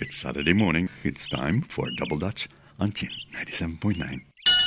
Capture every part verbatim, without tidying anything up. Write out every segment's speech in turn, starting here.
It's Saturday morning. It's time for Double Dutch on Chin ninety-seven point nine.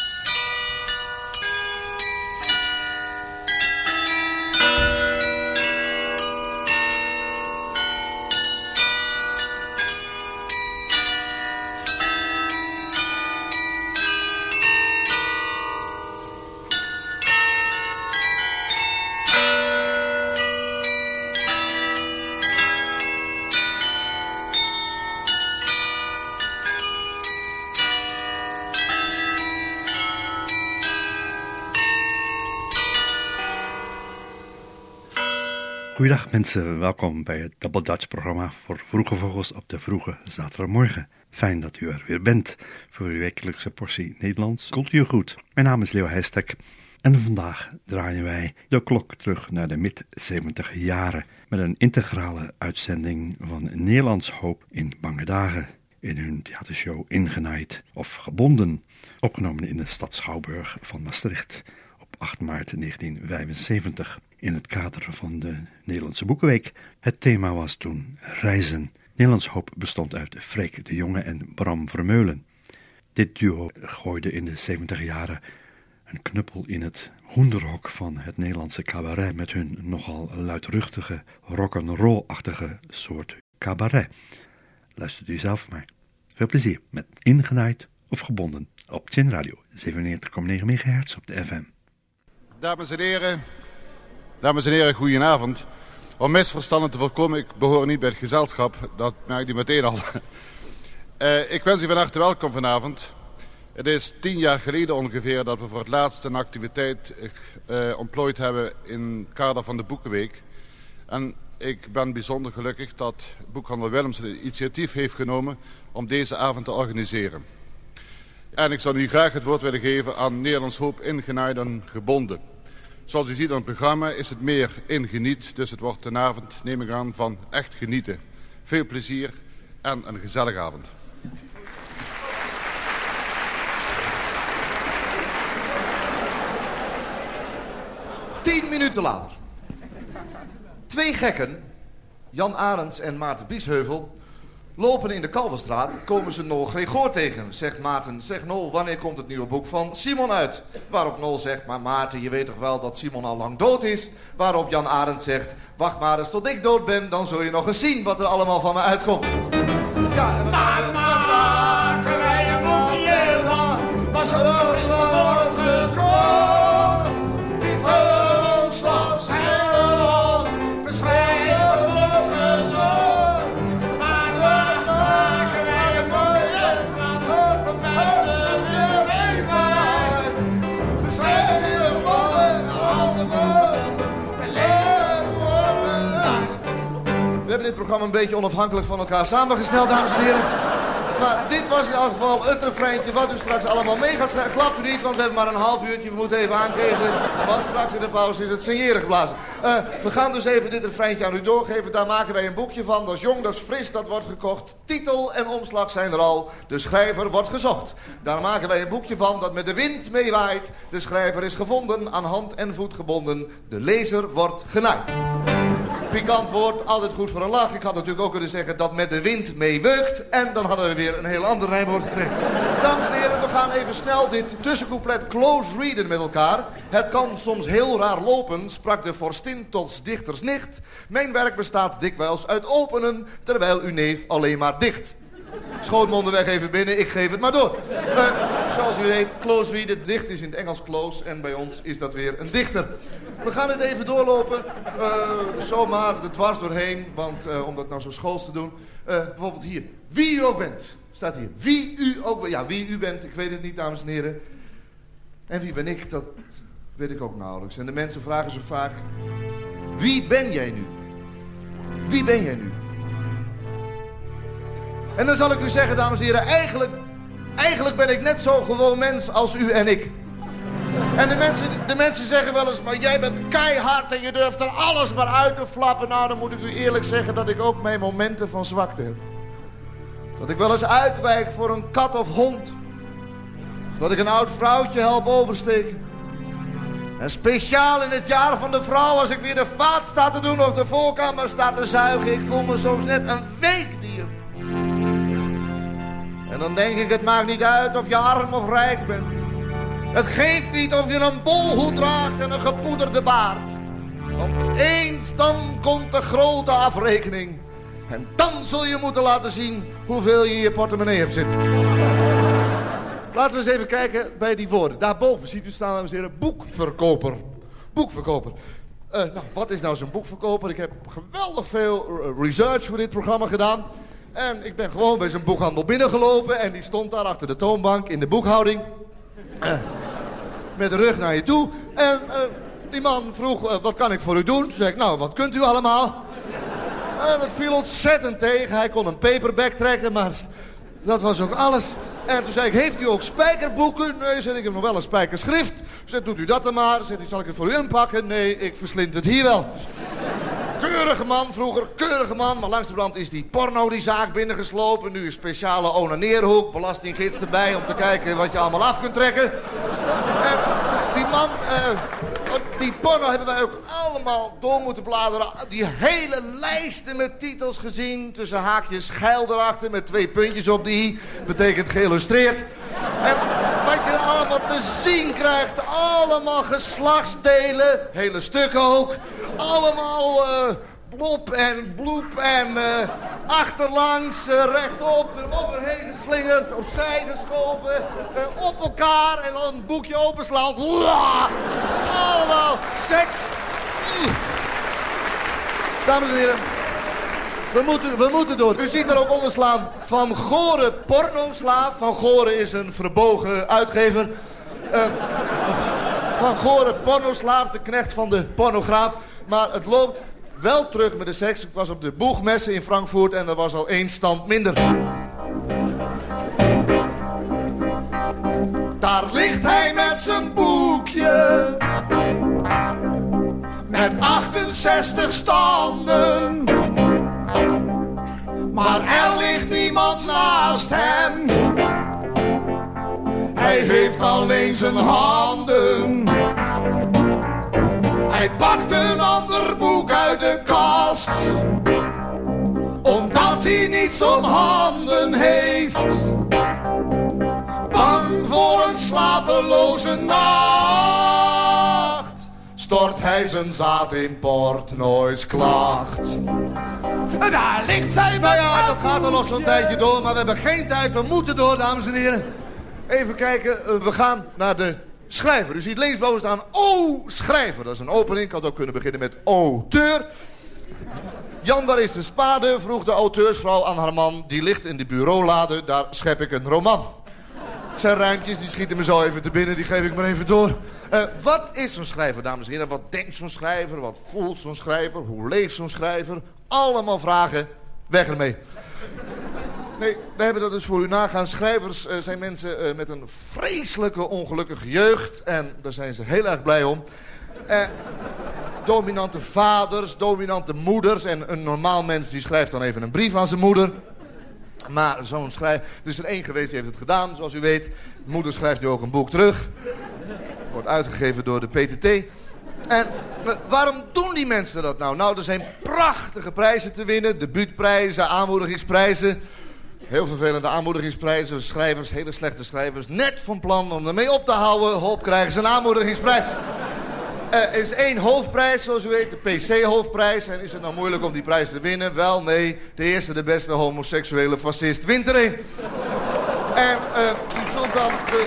Goeiedag mensen, welkom bij het Double Dutch programma voor Vroege Vogels op de vroege zaterdagmorgen. Fijn dat u er weer bent voor uw wekelijkse portie Nederlands cultuurgoed. Mijn naam is Leo Heijstek en vandaag draaien wij de klok terug naar de mid-zeventig jaren met een integrale uitzending van Nederlands Hoop in bange dagen in hun theatershow Ingenaaid of Gebonden, opgenomen in de stad Schouwburg van Maastricht op acht maart negentien vijfenzeventig. In het kader van de Nederlandse Boekenweek. Het thema was toen reizen. Nederlands Hoop bestond uit Freek de Jonge en Bram Vermeulen. Dit duo gooide in de zeventig jaren een knuppel in het hoenderhok van het Nederlandse cabaret met hun nogal luidruchtige, rock'n'roll-achtige soort cabaret. Luistert u zelf maar. Veel plezier met Ingenaaid of Gebonden op Chin Radio zevenennegentig komma negen megahertz op de F M. Dames en heren... Dames en heren, goedenavond. Om misverstanden te voorkomen, ik behoor niet bij het gezelschap. Dat merkt u meteen al. uh, ik wens u van harte welkom vanavond. Het is tien jaar geleden ongeveer dat we voor het laatst een activiteit uh, ontplooid hebben in het kader van de Boekenweek. En ik ben bijzonder gelukkig dat boekhandel Willems het initiatief heeft genomen om deze avond te organiseren. En ik zou nu graag het woord willen geven aan Nederlands Hoop Ingenaaid en Gebonden. Zoals u ziet aan het programma is het meer ingeniet, dus het wordt een avond, neem ik aan, van echt genieten. Veel plezier en een gezellige avond. Tien minuten later. Twee gekken, Jan Arends en Maarten Biesheuvel, lopen in de Kalverstraat, komen ze Nol Gregor tegen. Zegt Maarten, zeg Nol, wanneer komt het nieuwe boek van Simon uit? Waarop Nol zegt, maar Maarten, je weet toch wel dat Simon al lang dood is? Waarop Jan Arends zegt, wacht maar eens tot ik dood ben, dan zul je nog eens zien wat er allemaal van me uitkomt. Ja, en dan maar maken wij een boekje van, was er nog eens van woord gekomen. Titel omslag zijn we de schrijver wordt gedood. We hebben dit programma een beetje onafhankelijk van elkaar samengesteld, dames en heren. Maar dit was in elk geval het refreintje wat u straks allemaal mee gaat schrijven. Klapt u niet, want we hebben maar een half uurtje. We moeten even aankezen, want straks in de pauze is het signeren geblazen. Uh, we gaan dus even dit refreintje aan u doorgeven. Daar maken wij een boekje van. Dat is jong, dat is fris, dat wordt gekocht. Titel en omslag zijn er al. De schrijver wordt gezocht. Daar maken wij een boekje van dat met de wind meewaait. De schrijver is gevonden, aan hand en voet gebonden. De lezer wordt genaaid. Pikant woord, altijd goed voor een lach. Ik had natuurlijk ook kunnen zeggen dat met de wind meeweukt. En dan hadden we weer een heel ander rijmwoord gekregen. Dames en heren, we gaan even snel dit tussencouplet close readen met elkaar. Het kan soms heel raar lopen, sprak de vorstin tot dichters nicht. Mijn werk bestaat dikwijls uit openen, terwijl uw neef alleen maar dicht. Schoonmonden weg even binnen, ik geef het maar door. Uh, zoals u weet, close readen, dicht is in het Engels close en bij ons is dat weer een dichter. We gaan het even doorlopen, uh, zomaar er dwars doorheen, want uh, om dat nou zo schools te doen. Uh, bijvoorbeeld hier, wie u ook bent, staat hier. Wie u ook bent, ja wie u bent, ik weet het niet dames en heren. En wie ben ik, dat weet ik ook nauwelijks. En de mensen vragen zo vaak, wie ben jij nu? Wie ben jij nu? En dan zal ik u zeggen, dames en heren, eigenlijk, eigenlijk ben ik net zo gewoon mens als u en ik. En de mensen, de mensen zeggen wel eens, maar jij bent keihard en je durft er alles maar uit te flappen. Nou, dan moet ik u eerlijk zeggen dat ik ook mijn momenten van zwakte heb. Dat ik wel eens uitwijk voor een kat of hond. Of dat ik een oud vrouwtje help oversteken. En speciaal in het jaar van de vrouw, als ik weer de vaat sta te doen of de voorkamer sta te zuigen, ik voel me soms net een weekdier. En dan denk ik, het maakt niet uit of je arm of rijk bent. Het geeft niet of je een bolhoed draagt en een gepoederde baard. Want eens dan komt de grote afrekening. En dan zul je moeten laten zien hoeveel je in je portemonnee hebt zitten. Laten we eens even kijken bij die woorden. Daarboven ziet u staan, dames en heren, boekverkoper. Boekverkoper. Uh, nou, wat is nou zo'n boekverkoper? Ik heb geweldig veel research voor dit programma gedaan. En ik ben gewoon bij zo'n boekhandel binnengelopen. En die stond daar achter de toonbank in de boekhouding. Uh, met de rug naar je toe. En uh, die man vroeg, uh, wat kan ik voor u doen? Toen zei ik, nou, wat kunt u allemaal? En dat viel ontzettend tegen. Hij kon een paperback trekken, maar dat was ook alles. En toen zei ik, heeft u ook spijkerboeken? Nee, zei ik, ik heb nog wel een spijkerschrift. Zei, doet u dat dan maar? Zei, zal ik het voor u inpakken? Nee, ik verslind het hier wel. Keurige man, vroeger keurige man. Maar langs de brand is die porno die zaak binnengeslopen. Nu een speciale onaneerhoek, belastinggids erbij om te kijken wat je allemaal af kunt trekken. En die man, uh, die porno hebben wij ook allemaal door moeten bladeren. Die hele lijsten met titels gezien. Tussen haakjes geil erachter met twee puntjes op die. Betekent geïllustreerd. En wat je er allemaal te zien krijgt. Allemaal geslachtsdelen. Hele stukken ook. Allemaal uh, blop en bloep en uh, achterlangs, uh, rechtop, eroverheen geslingerd, opzij geschoven, uh, op elkaar en dan een boekje openslaan. Uah! Allemaal seks. Mm. Dames en heren, we moeten, we moeten door. U ziet er ook onder slaan Van Goren pornoslaaf. Van Goren is een verbogen uitgever. Uh, Van Goren pornoslaaf, de knecht van de pornograaf. Maar het loopt wel terug met de seks. Ik was op de boegmesse in Frankfurt en er was al één stand minder. Daar ligt hij met zijn boekje. Met achtenzestig standen. Maar er ligt niemand naast hem. Hij heeft alleen zijn handen. Hij pakt een ander boek uit de kast. Omdat hij niet zo'n handen heeft. Bang voor een slapeloze nacht. Stort hij zijn zaad in Portnoy's klacht. En daar ligt zij bij. Ja, dat gaat er nog zo'n tijdje door. Maar we hebben geen tijd, we moeten door, dames en heren. Even kijken, we gaan naar de schrijver. U ziet linksboven staan O schrijver. Dat is een opening. Ik had ook kunnen beginnen met auteur. Jan, waar is de spade? Vroeg de auteursvrouw aan haar man. Die ligt in de bureaulade. Daar schep ik een roman. Zijn rijmpjes, die schieten me zo even te binnen. Die geef ik maar even door. Uh, wat is zo'n schrijver, dames en heren? Wat denkt zo'n schrijver? Wat voelt zo'n schrijver? Hoe leeft zo'n schrijver? Allemaal vragen. Weg ermee. Nee, we hebben dat dus voor u nagaan. Schrijvers uh, zijn mensen uh, met een vreselijke ongelukkige jeugd. En daar zijn ze heel erg blij om. Uh, dominante vaders, dominante moeders. En een normaal mens die schrijft dan even een brief aan zijn moeder. Maar zo'n schrijver... Er is er één geweest die heeft het gedaan, zoals u weet. De moeder schrijft nu ook een boek terug. Wordt uitgegeven door de P T T. En uh, waarom doen die mensen dat nou? Nou, er zijn prachtige prijzen te winnen. Debuutprijzen, aanmoedigingsprijzen. Heel vervelende aanmoedigingsprijzen. Schrijvers, hele slechte schrijvers. Net van plan om ermee op te houden. Hop, krijgen ze een aanmoedigingsprijs. Er is één hoofdprijs, zoals u weet. De P C-hoofdprijs. En is het nou moeilijk om die prijs te winnen? Wel, nee. De eerste, de beste homoseksuele fascist wint er een. En uh, die zoent dan de...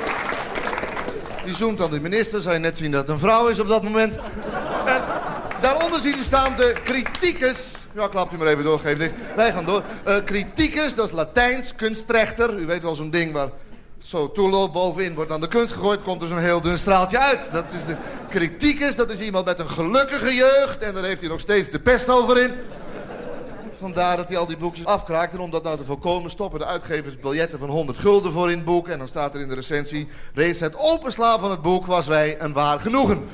Die zoent dan de minister. Zou je net zien dat het een vrouw is op dat moment. En daaronder zien u staan de criticus. Ja, klapt u maar even door, geef niks. Wij gaan door. Uh, criticus, dat is Latijns, kunstrechter. U weet wel zo'n ding waar zo toeloopt, bovenin wordt aan de kunst gegooid, komt er zo'n heel dun straaltje uit. Dat is de criticus, dat is iemand met een gelukkige jeugd. En daar heeft hij nog steeds de pest over in. Vandaar dat hij al die boekjes afkraakt. En om dat nou te voorkomen stoppen de uitgevers biljetten van honderd gulden voor in het boek. En dan staat er in de recensie: reeds het openslaan van het boek was wij een waar genoegen.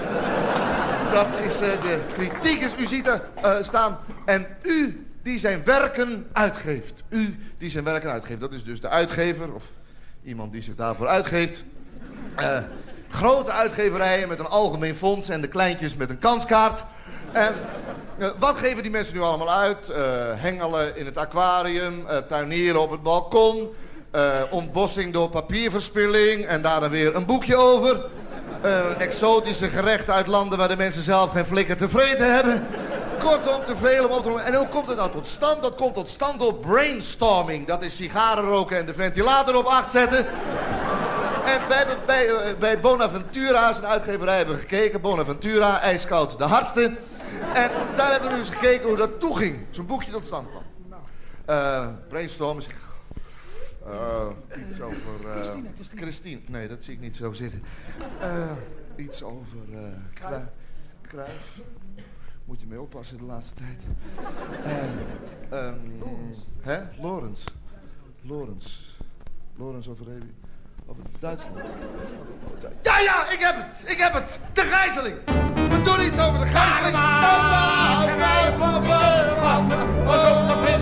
Dat is uh, de criticus. U ziet er uh, staan. En u die zijn werken uitgeeft. U die zijn werken uitgeeft. Dat is dus de uitgever of iemand die zich daarvoor uitgeeft. Uh, grote uitgeverijen met een algemeen fonds en de kleintjes met een kanskaart. En uh, wat geven die mensen nu allemaal uit? Uh, hengelen in het aquarium, uh, tuinieren op het balkon, Uh, ontbossing door papierverspilling en daar dan weer een boekje over. Uh, exotische gerechten uit landen waar de mensen zelf geen flikker te vreten hebben. Kortom, te veel om op te noemen. En hoe komt het nou tot stand? Dat komt tot stand door brainstorming. Dat is sigaren roken en de ventilator op acht zetten. En wij hebben bij, uh, bij Bonaventura, zijn uitgeverij, hebben we gekeken. Bonaventura, ijskoud de hardste. En daar hebben we dus gekeken hoe dat toeging. Zo'n boekje tot stand kwam. Uh, brainstorm is... Uh, iets over... Uh, Christine, Christine. Christine. Nee, dat zie ik niet zo zitten. Uh, iets over... Uh, Kruif. Kruif. Moet je mee oppassen de laatste tijd. En... Um, hè? Lorenz. Lorenz. Lorenz over... Over Duitsland. Ja, ja, ik heb het. Ik heb het. De gijzeling. We doen iets over de gijzeling. Was ongeveer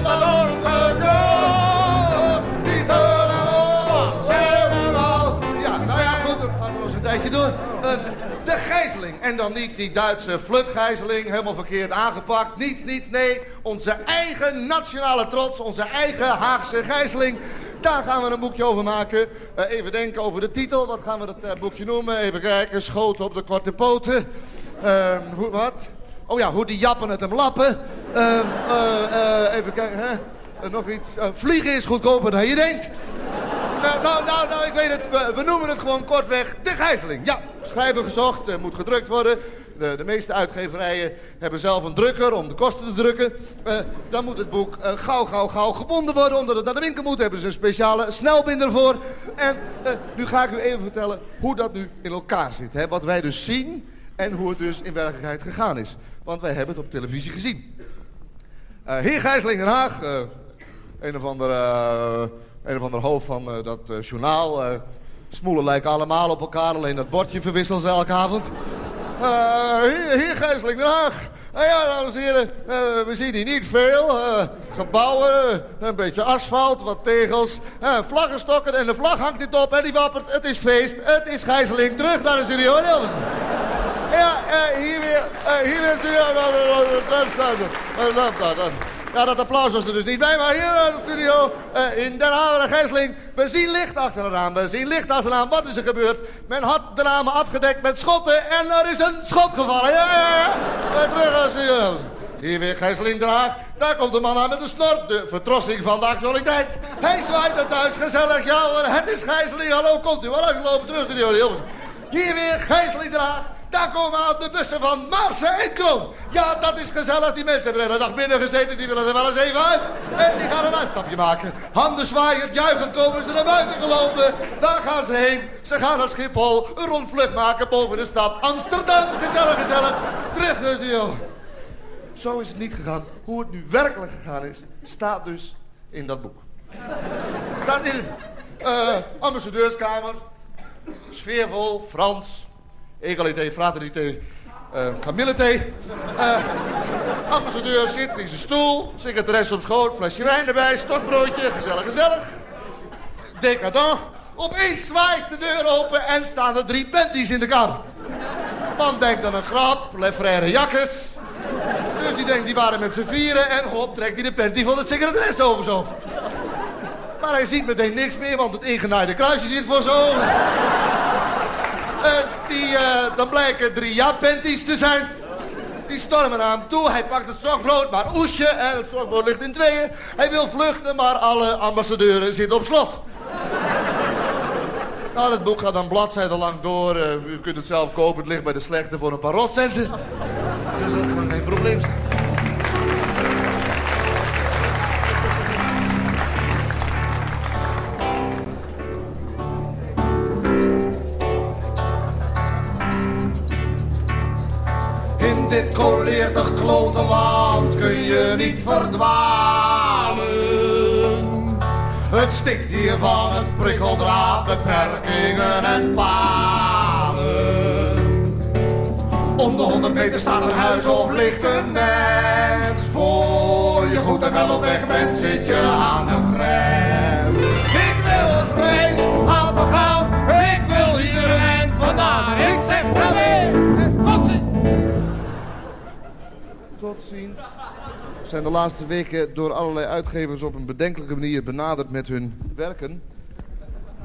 Ja, nou ja, goed, dat gaat nog eens een tijdje door. Uh, de gijzeling. En dan niet die Duitse flutgijzeling, helemaal verkeerd aangepakt. Niets, niets, nee. Onze eigen nationale trots, onze eigen Haagse gijzeling. Daar gaan we een boekje over maken. Uh, even denken over de titel. Wat gaan we dat uh, boekje noemen? Even kijken. Schoten op de korte poten. Uh, hoe, wat? Oh ja, hoe die jappen het hem lappen. Uh, uh, uh, even kijken. Hè? Uh, nog iets. Uh, vliegen is goedkoper dan je denkt. Nou, nou, nou, nou, ik weet het. We, we noemen het gewoon kortweg de gijzeling. Ja, schrijver gezocht. Uh, moet gedrukt worden. De, de meeste uitgeverijen hebben zelf een drukker om de kosten te drukken. Uh, dan moet het boek uh, gauw, gauw, gauw gebonden worden. Omdat het naar de winkel moet, hebben ze een speciale snelbinder voor. En uh, nu ga ik u even vertellen hoe dat nu in elkaar zit. Hè? Wat wij dus zien en hoe het dus in werkelijkheid gegaan is. Want wij hebben het op televisie gezien. Uh, heer Gijzeling Den Haag, uh, een of ander, uh, een of ander hoofd van uh, dat uh, journaal. Uh, smoelen lijken allemaal op elkaar, alleen dat bordje verwisselen ze elke avond. Uh, hier, hier Gijzeling Den Haag. Uh, ja, dames en heren, uh, we zien hier niet veel. Uh, gebouwen, een beetje asfalt, wat tegels, uh, vlaggenstokken en de vlag hangt niet op en die wappert. Het is feest, het is Gijzeling. Terug naar de studio. Ja, uh, hier weer, uh, hier weer studio. Ja, dat applaus was er dus niet bij, maar hier naar de studio uh, in Den Haag, Gijzeling. We zien licht achter de raam, we zien licht achter de raam. Wat is er gebeurd? Men had de ramen afgedekt met schotten en er is een schot gevallen. Ja, ja, ja. Uh, terug naar de studio. Hier weer Gijzeling Den Haag. Daar komt de man aan met de snor. De vertrossing van de actualiteit. Hij zwaait het thuis, gezellig. Ja hoor, het is Gijzeling. Hallo, komt u wel uitgelopen. Terug naar de studio. Hier weer Gijzeling Den Haag. Daar komen aan de bussen van Maarsen en Kroon. Ja, dat is gezellig. Die mensen hebben de hele dag binnen gezeten. Die willen er wel eens even uit. En die gaan een uitstapje maken. Handen zwaaiend, juichend komen ze naar buiten gelopen. Daar gaan ze heen. Ze gaan naar Schiphol. Een rondvlucht maken boven de stad Amsterdam. Gezellig, gezellig. Terug naar de studio. Zo is het niet gegaan. Hoe het nu werkelijk gegaan is, staat dus in dat boek. Staat in uh, ambassadeurskamer. Sfeervol, Frans. Egalité, fraternité, uh, kamillité. Uh, ambassadeur zit in zijn stoel, secretaresse op schoot, flesje wijn erbij, stokbroodje, gezellig, gezellig. Decadent. Opeens zwaait de deur open en staan er drie panties in de kamer. Man denkt aan een grap, Le Frère Jakkes. Dus die denkt, die waren met z'n vieren en hop, trekt hij de panty van de secretaresse over zijn hoofd. Maar hij ziet meteen niks meer, want het ingenaaide kruisje zit voor zijn ogen. Uh, die, uh, dan blijken drie ja-panties te zijn. Die stormen naar hem toe. Hij pakt het stokbrood, maar oesje. En het stokbrood ligt in tweeën. Hij wil vluchten, maar alle ambassadeuren zitten op slot. Nou, het boek gaat dan bladzijden lang door. Uh, u kunt het zelf kopen. Het ligt bij de slechte voor een paar rotcenten. Dus dat kan geen probleem zijn. Dit koleertig klote land kun je niet verdwalen. Het stikt hier van het prikkeldraad, beperkingen en palen. Om de honderd meter staat een huis of ligt een mens. Voor je goed en wel op weg bent, zit je aan de grens. Ik wil op reis, haal me gaan. Ik wil hier en vandaan. Ik zeg wel weer, wat zit. Tot ziens. We zijn de laatste weken door allerlei uitgevers op een bedenkelijke manier benaderd met hun werken.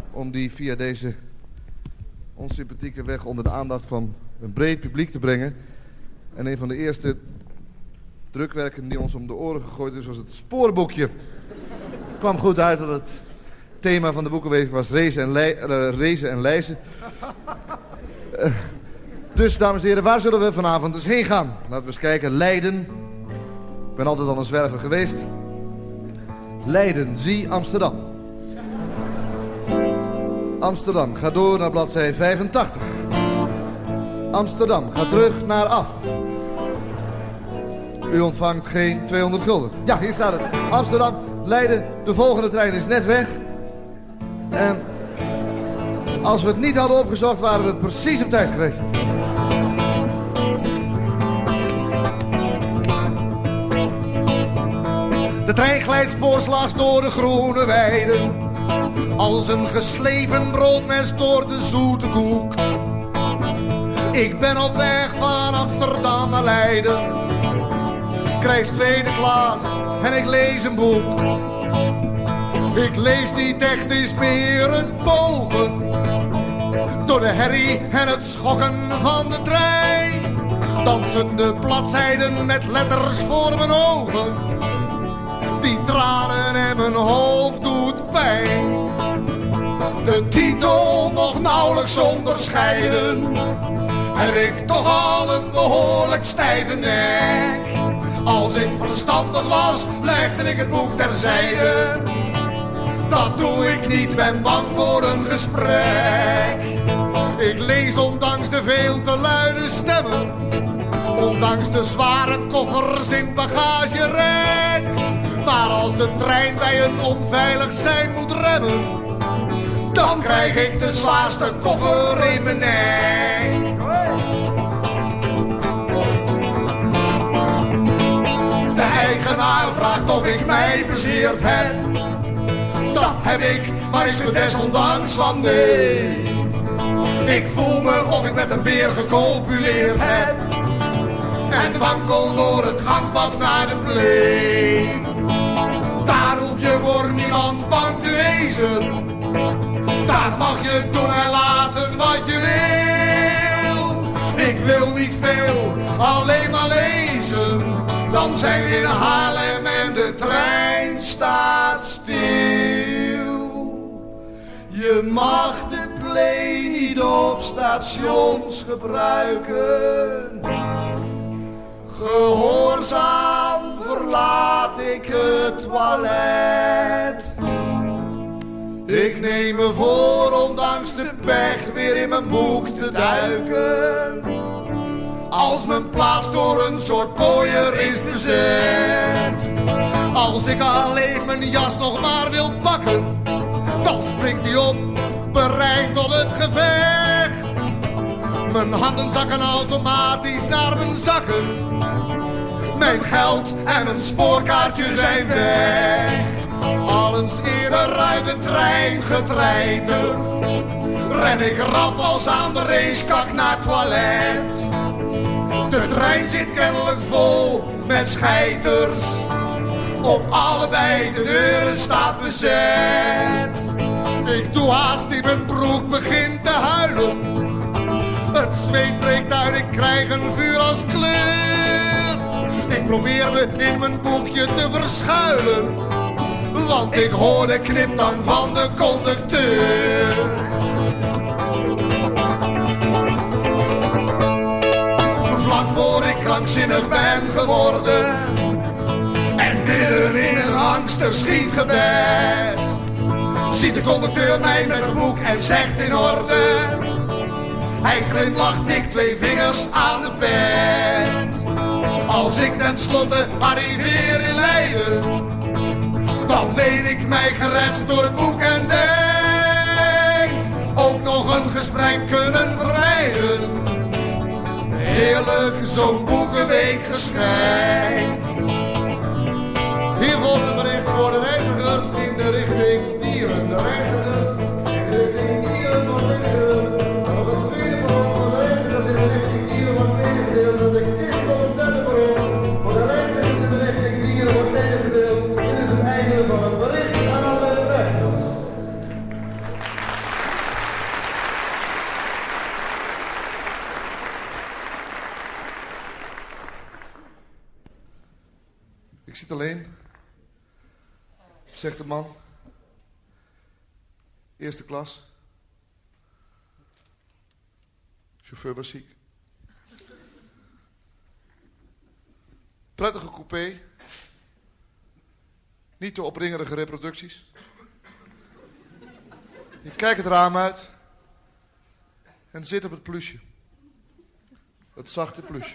om die via deze onsympathieke weg onder de aandacht van een breed publiek te brengen. En een van de eerste drukwerken die ons om de oren gegooid is, was het spoorboekje. Het kwam goed uit dat het thema van de boekenweek was Rezen en, lei, uh, Rezen en Lijzen. Uh, dus, dames en heren, waar zullen we vanavond dus heen gaan? Laten we eens kijken. Leiden. Ik ben altijd al een zwerver geweest. Leiden, zie Amsterdam. Amsterdam, ga door naar bladzij vijfentachtig. Amsterdam, ga terug naar af. U ontvangt geen tweehonderd gulden. Ja, hier staat het. Amsterdam, Leiden, de volgende trein is net weg. En als we het niet hadden opgezocht, waren we precies op tijd geweest. De trein glijdt spoorslags door de groene weiden. Als een geslepen broodmes door de zoete koek. Ik ben op weg van Amsterdam naar Leiden. Ik reis tweede klas en ik lees een boek. Ik lees niet echt eens meer een pogen. Door de herrie en het schokken van de trein. Dansen de bladzijden met letters voor mijn ogen. Die tranen en mijn hoofd doet pijn. De titel nog nauwelijks onderscheiden. Heb ik toch al een behoorlijk stijve nek. Als ik verstandig was, legde ik het boek terzijde. Dat doe ik niet, ben bang voor een gesprek. Ik lees ondanks de veel te luide stemmen. Ondanks de zware koffers in bagagerek. Maar als de trein bij een onveilig zijn moet remmen, dan krijg ik de zwaarste koffer in mijn nek. De eigenaar vraagt of ik mij bezeerd heb. Dat heb ik, maar is er desondanks van deed. Ik voel me of ik met een beer gecopuleerd heb. En wankel door het gangpad naar de plee. Daar hoef je voor niemand bang te wezen. Daar mag je doen en laten wat je wil. Ik wil niet veel, alleen maar lezen. Dan zijn we in Haarlem en de trein staat stil. Je mag de play niet op stations gebruiken. Gehoorzaam verlaat ik het toilet. Ik neem me voor ondanks de pech weer in mijn boek te duiken. Als mijn plaats door een soort pooier is bezet. Als ik alleen mijn jas nog maar wil pakken, dan springt hij op, bereid tot het gevecht. Mijn handen zakken automatisch naar mijn zakken. Mijn geld en mijn spoorkaartje zijn weg. Al eens eerder uit de trein getreiterd, ren ik rap als aan de racekak naar het toilet. De trein zit kennelijk vol met scheiters. Op allebei de deuren staat bezet. Ik doe haast in mijn broek, begin te huilen. Het zweet breekt uit, ik krijg een vuur als kleur. Ik probeer me in mijn boekje te verschuilen, want ik hoor de kniptang van de conducteur. Vlak voor ik krankzinnig ben geworden en midden in een angstig schietgebed, ziet de conducteur mij met een boek en zegt in orde. Hij glimlacht, ik twee vingers aan de pet. Als ik tenslotte arriveer in Leiden, dan weet ik mij gered door het boek en denk ook nog een gesprek kunnen vermijden. Heerlijk, zo'n boekenweek geschenk. Hier volgt een bericht voor de reizigers in de richting Dieren. De reizigers in de richting Dieren wordt meegedeeld. En op het tweede perron voor de reizigers in de richting Dieren wordt meegedeeld dat ik dit op het derde perron voor de reizigers in de richting Dieren wordt meegedeeld. Dit is het einde van het bericht aan alle reizigers. Ik zit alleen, zegt de man. Eerste klas. Chauffeur was ziek. Prettige coupé. Niet te opringerige reproducties. Ik kijk het raam uit. En zit op het plusje. Het zachte plusje.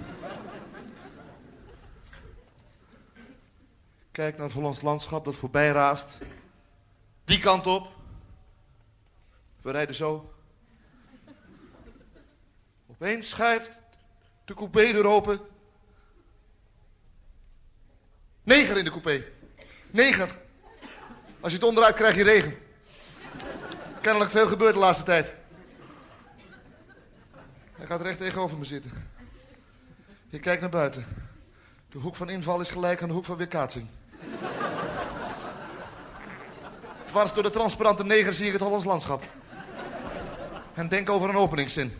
Ik kijk naar het Hollands landschap dat voorbij raast. Die kant op. We rijden zo. Opeens schuift de coupé-deur open. Neger in de coupé. Neger. Als je het onderuit krijg je regen. Kennelijk veel gebeurd de laatste tijd. Hij gaat recht tegenover me zitten. Ik kijk naar buiten. De hoek van inval is gelijk aan de hoek van weerkaatsing. Dwars door de transparante neger zie ik het Hollands landschap. En denk over een openingszin.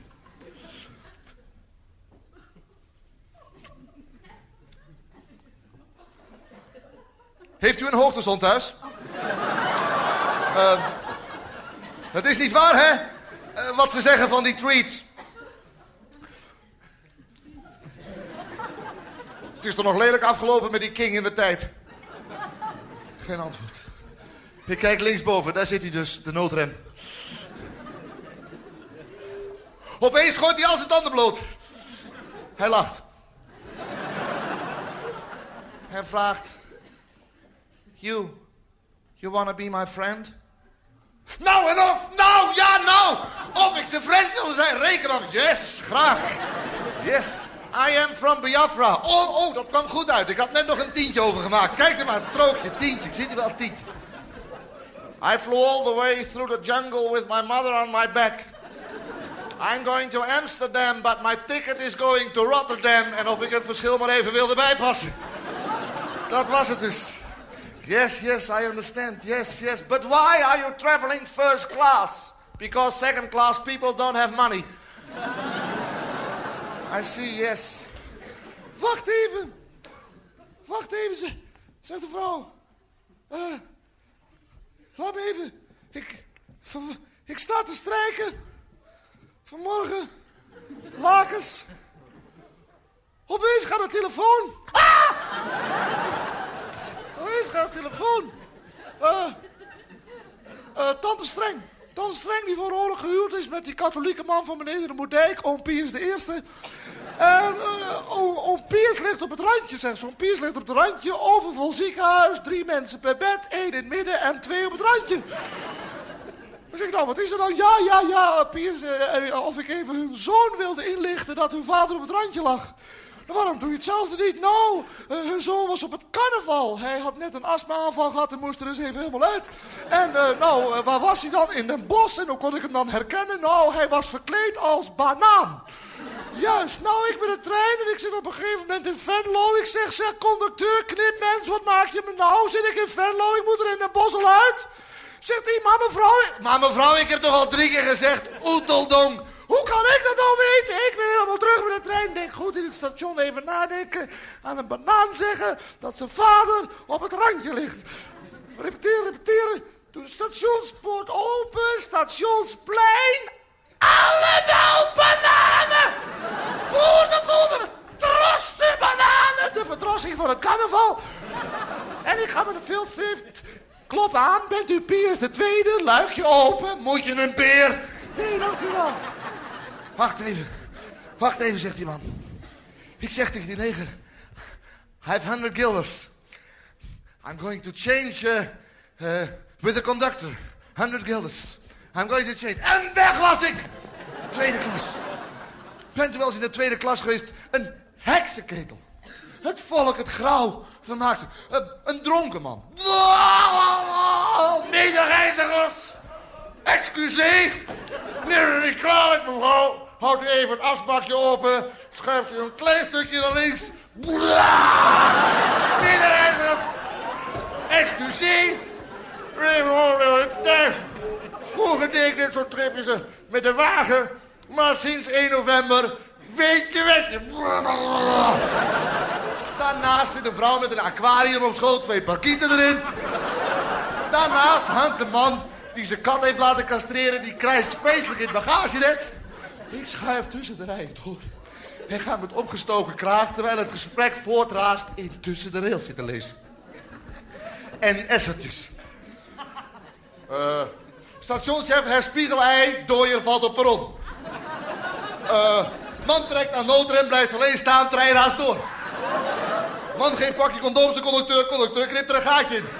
Heeft u een hoogtezon thuis? uh, het is niet waar, hè? Uh, wat ze zeggen van die tweets. Het is toch nog lelijk afgelopen met die king in de tijd. Geen antwoord. Ik kijk linksboven, daar zit hij dus, de noodrem. Opeens gooit hij al zijn tanden bloot. Hij lacht. Hij vraagt... You, you wanna be my friend? Nou en of, nou, ja, nou. Of ik zijn vriend wil zijn, reken af. Yes, graag. Yes, I am from Biafra. Oh, oh, dat kwam goed uit. Ik had net nog een tientje overgemaakt. Kijk er maar, het strookje, tientje. Ik zie er wel een tientje. I flew all the way through the jungle with my mother on my back. I'm going to Amsterdam, but my ticket is going to Rotterdam. En of ik het verschil maar even wilde bijpassen. Dat was het dus. Yes, yes, I understand. Yes, yes. But why are you traveling first class? Because second class people don't have money. I see, yes. Wacht even. Wacht even, zegt de vrouw. Uh, laat me even. Ik, ik sta te strijken. Vanmorgen. Lakens. Opeens gaat de telefoon. Ah! Opeens gaat de telefoon. Uh, uh, Tante Streng. Tante Streng die voor oorlog gehuwd is met die katholieke man van meneer de Moerdijk. Oom Piers de Eerste. En uh, oom Piers ligt op het randje, zegt ze. Oom Piers ligt op het randje. Overvol ziekenhuis. Drie mensen per bed. één in het midden en twee op het randje. Dan zeg ik, nou, wat is er dan? Ja, ja, ja, Piers, uh, of ik even hun zoon wilde inlichten dat hun vader op het randje lag. Nou, waarom doe je hetzelfde niet? Nou, uh, hun zoon was op het carnaval. Hij had net een astma-aanval gehad en moest er eens even helemaal uit. En uh, nou, uh, waar was hij dan? In Den Bosch. En hoe kon ik hem dan herkennen? Nou, hij was verkleed als banaan. Juist, nou, ik ben de trein en ik zit op een gegeven moment in Venlo. Ik zeg, zeg, conducteur, knip mens, wat maak je me nou? Zit ik in Venlo, ik moet er in Den Bosch al uit. Zegt hij, maar mevrouw... Maar mevrouw, ik heb toch al drie keer gezegd, oeteldong. Hoe kan ik dat nou weten? Ik ben helemaal terug met de trein. Denk goed in het station even nadenken. Aan een banaan zeggen dat zijn vader op het randje ligt. Repeteren, repeteren. Doe de stationspoort open. Stationsplein. Allemaal bananen. Boordevol bananen. Droste bananen. De verdrossing van het carnaval. En ik ga met een filstift. Klop aan. Bent u Piers de Tweede? Luikje open. Moet je een beer? Nee, dank u wel. Wacht even. Wacht even, zegt die man. Ik zeg tegen die neger. I have hundred guilders. I'm going to change uh, uh, with the conductor. Hundred guilders. I'm going to change. En weg was ik. Tweede klas. Bent u wel eens in de tweede klas geweest? Een heksenketel. Het volk, het grauw, vermaakte. Uh, een dronken man. Medereizigers. Excuseer. Neem me niet kwalijk, mevrouw. Houdt u even het asbakje open. Schuift u een klein stukje naar links. Medereizigers. Excuseer. Vroeger deed ik dit soort tripjes met de wagen. Maar sinds één november weet je wat je... Daarnaast zit een vrouw met een aquarium op schoot, twee parkieten erin. Daarnaast hangt een man die zijn kat heeft laten castreren. Die krijst vreselijk in het bagagenet. Ik schuif tussen de rijen door. En ga met opgestoken kraag, terwijl het gesprek voortraast, in tussen de rails zitten lezen. En essertjes. Uh, stationschef herspiegelei, dooier valt op perron. Uh, man trekt aan noodrem, blijft alleen staan, trein raast door. Man geeft pakje condooms, de conducteur, conducteur knipt er een gaatje in.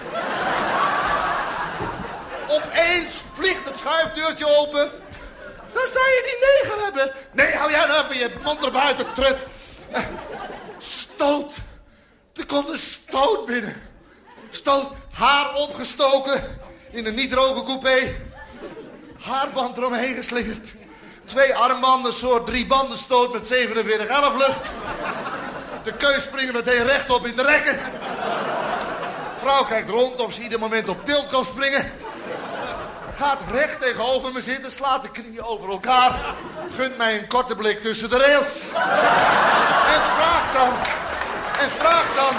Opeens vliegt het schuifdeurtje open. Dan zou je die neger hebben. Nee, hou jij nou even je mond erbuiten, trut. Uh, stoot. Er komt een stoot binnen. Stoot, haar opgestoken in een niet-roken coupé. Haarband eromheen geslingerd. Twee armbanden, een soort driebandenstoot met zevenenveertig elf lucht. De keus springen meteen rechtop in de rekken. Vrouw kijkt rond of ze ieder moment op tilt kan springen. Gaat recht tegenover me zitten, slaat de knieën over elkaar. Gunt mij een korte blik tussen de rails. En vraagt dan... En vraagt dan...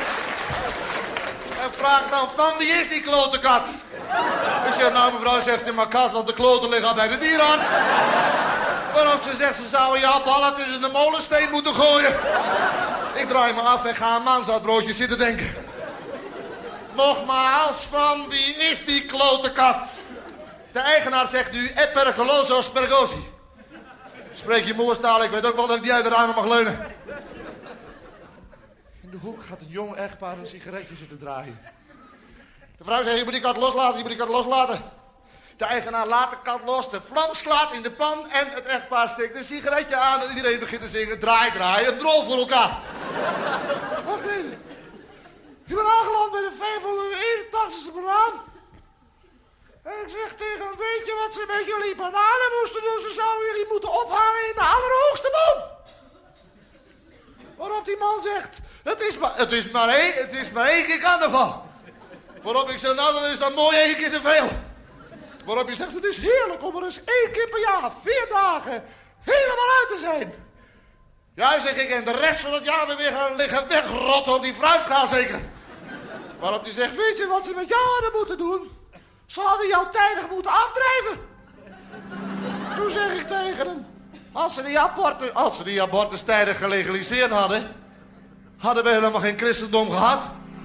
En vraagt dan van wie is die klote kat? Ik zeg, nou mevrouw, zegt hij, maar kat, want de kloten liggen al bij de dierenarts. Waarop ze zegt, ze zouden je ballen tussen de molensteen moeten gooien. Ik draai me af en ga aan maanzaadbroodjes zitten denken. Nogmaals, van wie is die klote kat? De eigenaar zegt nu, e pericoloso spergosi. Spreek je moerstaal, ik weet ook wel dat ik niet uit de ramen mag leunen. In de hoek gaat een jong echtpaar een sigaretje zitten draaien. De vrouw zegt, je moet die kat loslaten, je moet die kat loslaten. De eigenaar laat de kat los, de vlam slaat in de pan en het echtpaar steekt een sigaretje aan en iedereen begint te zingen, draai, draai, een drol voor elkaar. Wacht even. Ik ben aangeland bij de vijfhonderdeenentachtigste banaan. En ik zeg tegen hem, weet je wat ze met jullie bananen moesten doen? Ze zouden jullie moeten ophangen in de allerhoogste boom. Waarop die man zegt, het is maar, het is maar, één, het is maar één keer carnaval. Waarop ik zeg, nou dat is dan mooi één keer te veel. Waarop je zegt, het is heerlijk om er eens één keer per jaar, vier dagen, helemaal uit te zijn. Ja, zeg ik, en de rest van het jaar we weer gaan liggen wegrotten op die fruitschaal zeker. Waarop die zegt, weet je wat ze met jou hadden moeten doen? Ze hadden jou tijdig moeten afdrijven. Toen zeg ik tegen hem, als ze die abortus, als ze die abortus tijdig gelegaliseerd hadden, hadden we helemaal geen christendom gehad.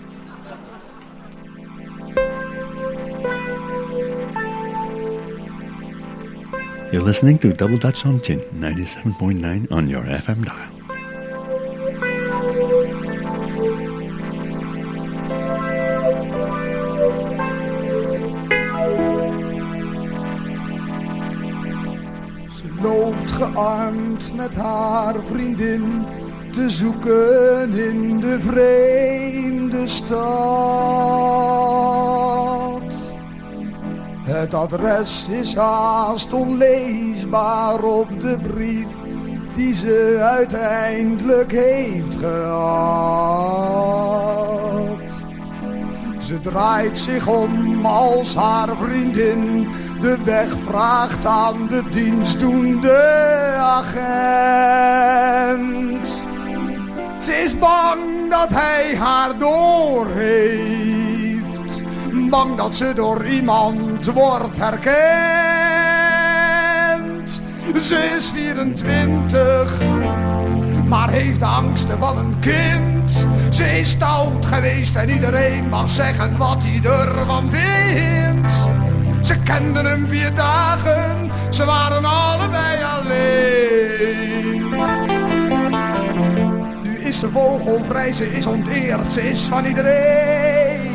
You're listening to Double Dutch on Chin, ninety-seven point nine on your F M dial. Ze loopt gearmd met haar vriendin te zoeken in de vreemde stad. Het adres is haast onleesbaar op de brief die ze uiteindelijk heeft gehad. Ze draait zich om als haar vriendin de weg vraagt aan de dienstdoende agent. Ze is bang dat hij haar doorheeft. Bang dat ze door iemand wordt herkend. Ze is vierentwintig, maar heeft de angsten van een kind. Ze is stout geweest en iedereen mag zeggen wat hij ervan vindt. Ze kenden hem vier dagen, ze waren allebei alleen. Nu is ze vogelvrij, ze is onteerd, ze is van iedereen.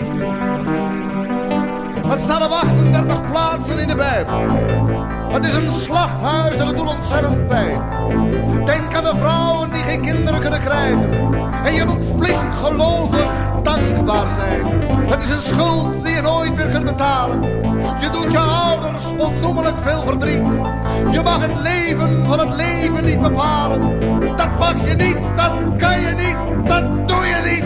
Het staat op achtendertig plaatsen in de Bijbel. Het is een slachthuis en het doet ontzettend pijn. Denk aan de vrouwen die geen kinderen kunnen krijgen. En je moet flink gelovig dankbaar zijn. Het is een schuld die je nooit meer kunt betalen. Je doet je ouders onnoemelijk veel verdriet. Je mag het leven van het leven niet bepalen. Dat mag je niet, dat kan je niet, dat doe je niet.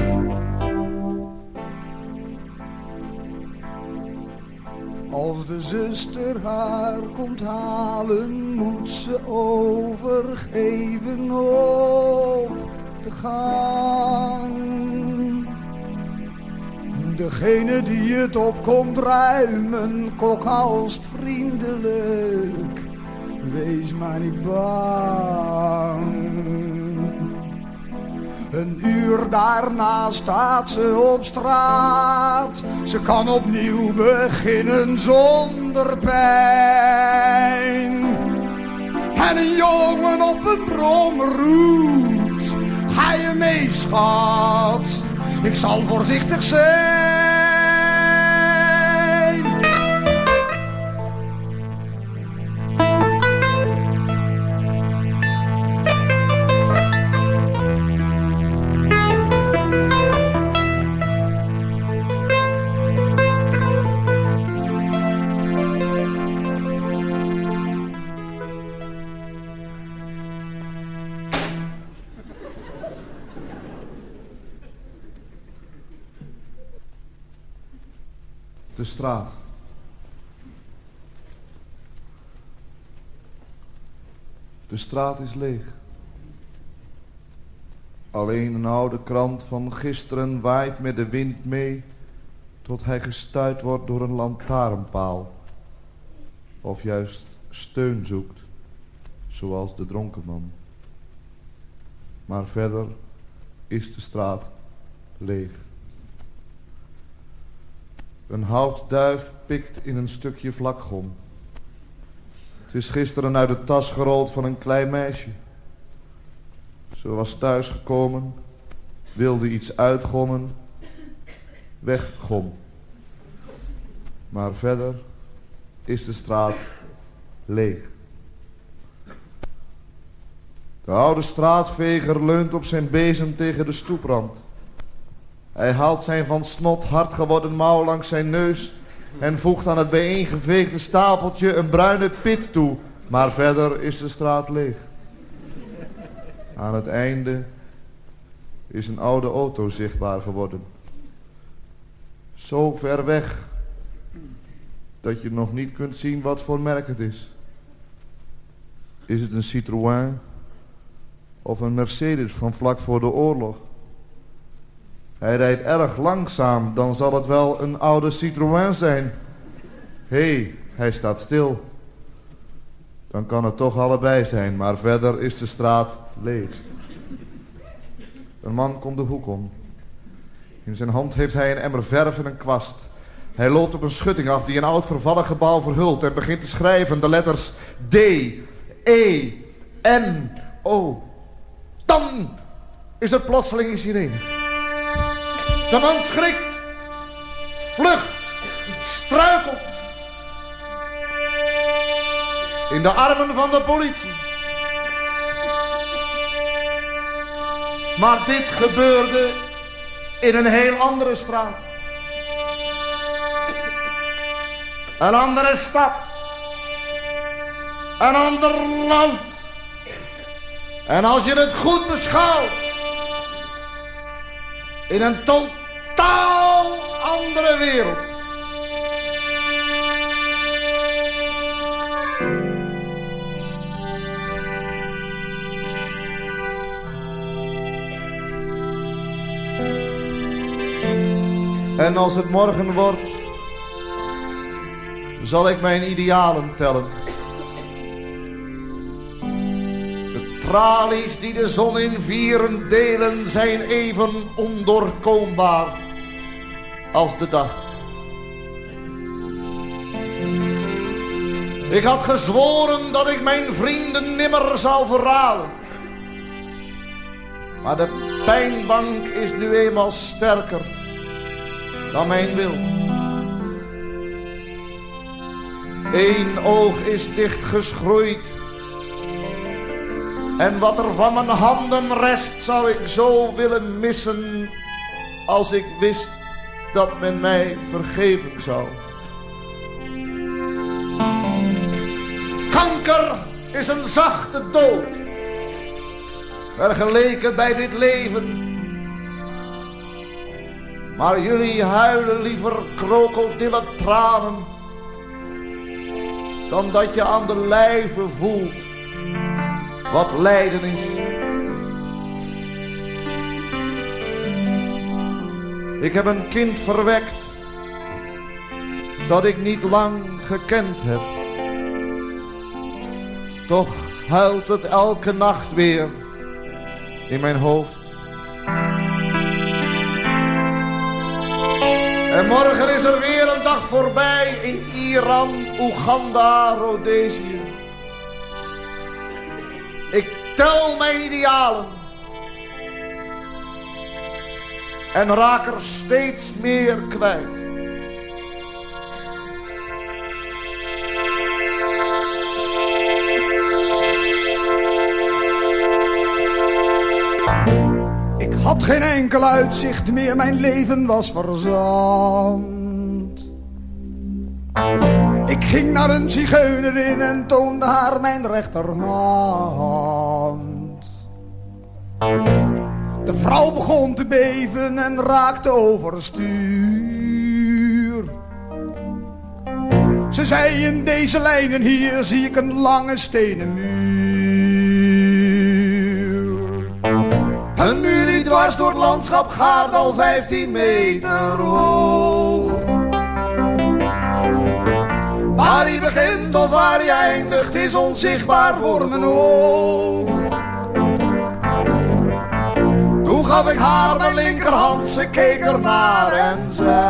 Als de zuster haar komt halen, moet ze overgeven op te gaan. Degene die het op komt ruimen, kokhalst vriendelijk, wees maar niet bang. Een uur daarna staat ze op straat, ze kan opnieuw beginnen zonder pijn. En een jongen op een brommer roept, ga je mee schat, ik zal voorzichtig zijn. De straat. De straat is leeg. Alleen een oude krant van gisteren waait met de wind mee, tot hij gestuit wordt door een lantaarnpaal. Of juist steun zoekt, zoals de dronken man. Maar verder is de straat leeg. Een houtduif pikt in een stukje vlakgom. Het is gisteren uit de tas gerold van een klein meisje. Ze was thuisgekomen, wilde iets uitgommen, weggom. Maar verder is de straat leeg. De oude straatveger leunt op zijn bezem tegen de stoeprand. Hij haalt zijn van snot hard geworden mouw langs zijn neus en voegt aan het bijeengeveegde stapeltje een bruine pit toe. Maar verder is de straat leeg. Aan het einde is een oude auto zichtbaar geworden. Zo ver weg dat je nog niet kunt zien wat voor merk het is. Is het een Citroën of een Mercedes van vlak voor de oorlog? Hij rijdt erg langzaam, dan zal het wel een oude Citroën zijn. Hé, hey, hij staat stil. Dan kan het toch allebei zijn, maar verder is de straat leeg. Een man komt de hoek om. In zijn hand heeft hij een emmer verf en een kwast. Hij loopt op een schutting af die een oud vervallen gebouw verhult en begint te schrijven de letters D, E, N, O. Dan is er plotseling een sirene. De man schrikt, vlucht, struikelt. In de armen van de politie. Maar dit gebeurde in een heel andere straat. Een andere stad. Een ander land. En als je het goed beschouwt, in een totaal andere wereld. En als het morgen wordt, zal ik mijn idealen tellen. De tralies die de zon in vieren delen zijn even ondoorkoombaar als de dag. Ik had gezworen dat ik mijn vrienden nimmer zou verraden. Maar de pijnbank is nu eenmaal sterker dan mijn wil. Eén oog is dichtgeschroeid. En wat er van mijn handen rest zou ik zo willen missen als ik wist dat men mij vergeven zou. Kanker is een zachte dood, vergeleken bij dit leven. Maar jullie huilen liever krokodillentranen dan dat je aan de lijve voelt wat lijden is. Ik heb een kind verwekt dat ik niet lang gekend heb. Toch huilt het elke nacht weer in mijn hoofd. En morgen is er weer een dag voorbij in Iran, Oeganda, Rhodesië. Ik tel mijn idealen en raak er steeds meer kwijt. Ik had geen enkel uitzicht meer, mijn leven was verzand. Ik ging naar een zigeunerin en toonde haar mijn rechterhand. De vrouw begon te beven en raakte overstuur. Ze zei: in deze lijnen hier zie ik een lange stenen muur. Een muur die dwars door het landschap gaat, al vijftien meter hoog. Waar hij begint of waar hij eindigt is onzichtbaar voor mijn oog. Toen gaf ik haar mijn linkerhand, ze keek ernaar en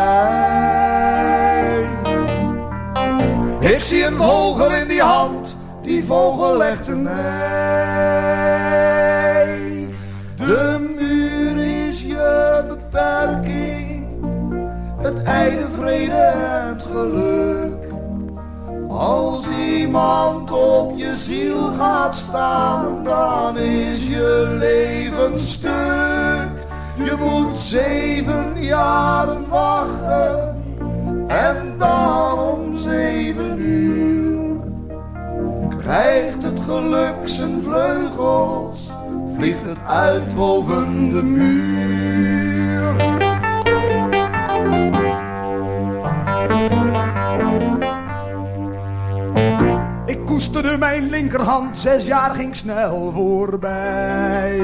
zei: ik zie een vogel in die hand, die vogel legt een ei. De muur is je beperking, het ei de vrede en het geluk. Als iemand op je ziel gaat staan, dan is je leven stuk. Je moet zeven jaren wachten en dan om zeven uur krijgt het geluk zijn vleugels, vliegt het uit boven de muur. Ik koesterde mijn linkerhand, zes jaar ging snel voorbij.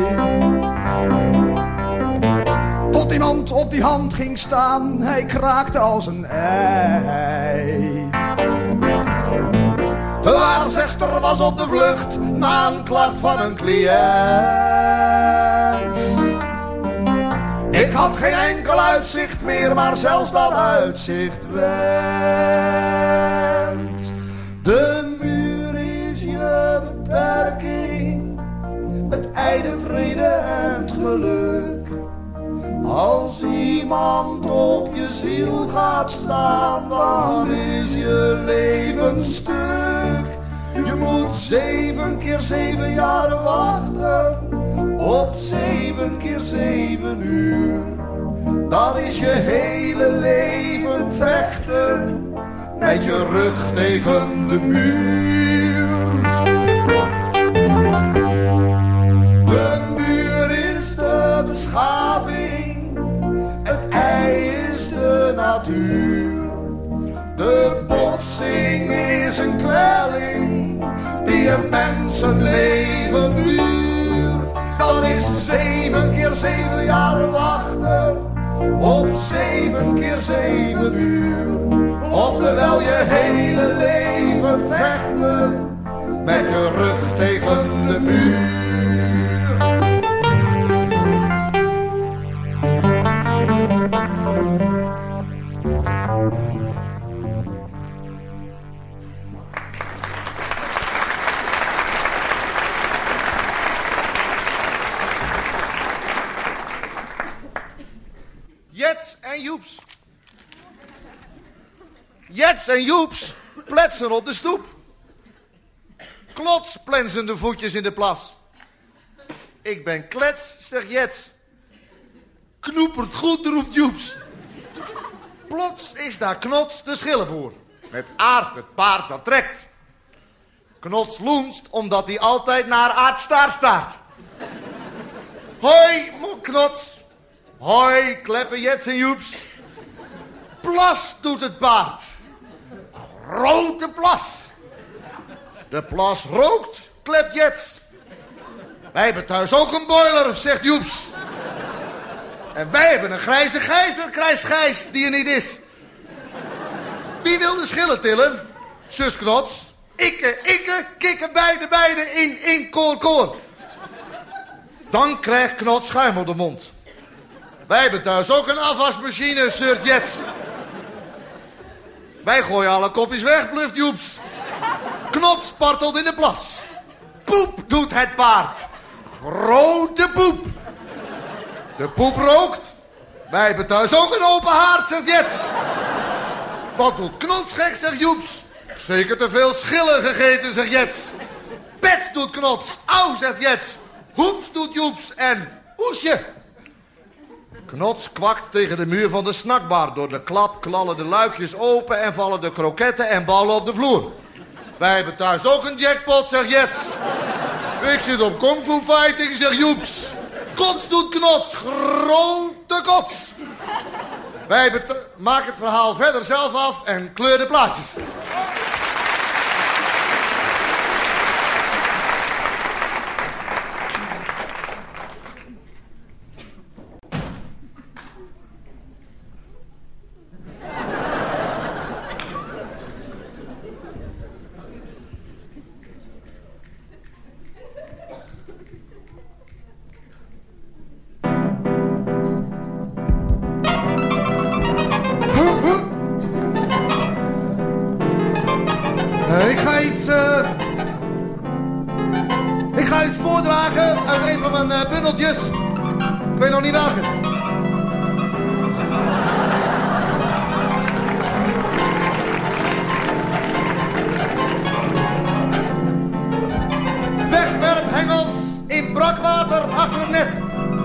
Tot iemand op die hand ging staan, hij kraakte als een ei. De waarzegster was op de vlucht na een klacht van een cliënt. Ik had geen enkel uitzicht meer, maar zelfs dat uitzicht went. De muur is je beperking, het ei de vrede en het geluk. Als iemand op je ziel gaat staan, dan is je leven stuk. Je moet zeven keer zeven jaren wachten, op zeven keer zeven uur. Dat is je hele leven vechten, met je rug tegen de muur. De muur is de beschaving, het ei is de natuur. De botsing is een kwelling die een mensenleven duurt. Dat is zeven keer zeven jaren wachten, op zeven keer zeven uur. Oftewel je hele leven vechten, met je rug tegen de muur. Jets en Joeps. Jets en Joeps pletsen op de stoep. Klots plensen de voetjes in de plas. Ik ben klets, zegt Jets. Knoepert goed, roept Joeps. Plots is daar Knots de schillenboer. Met Aard het paard dat trekt. Knots loenst omdat hij altijd naar Aard staart staat. Hoi, moe Knots. Hoi, kleppen Jets en Joeps. Plas doet het paard. Grote plas. De plas rookt, klept Jets. Wij hebben thuis ook een boiler, zegt Joeps. En wij hebben een grijze gijzer, krijst Gijs, die er niet is. Wie wil de schillen tillen? Zus Knots. Ikke, ikke, kikken beide, beide in, in, koor, koor. Dan krijgt Knots schuim op de mond. Wij hebben thuis ook een afwasmachine, Sir Jets. Wij gooien alle kopjes weg, bluft Joeps. Knots spartelt in de plas. Poep doet het paard. Grote poep. De poep rookt. Wij hebben thuis ook een open haard, zegt Jets. Wat doet Knots gek, zegt Joeps. Zeker te veel schillen gegeten, zegt Jets. Pets doet Knots. Auw, zegt Jets. Hoeps doet Joeps. En oesje. Knots kwakt tegen de muur van de snackbar. Door de klap knallen de luikjes open en vallen de kroketten en ballen op de vloer. Wij hebben thuis ook een jackpot, zegt Jets. Ik zit op kung fu fighting, zegt Joeps. Kots doet Knots. Grote kots. Wij maken het verhaal verder zelf af en kleur de plaatjes. Uh, ik ga iets... Uh... Ik ga iets voordragen uit een van mijn uh, bundeltjes. Ik weet nog niet welke. Wegwerphengels in brakwater achter het net.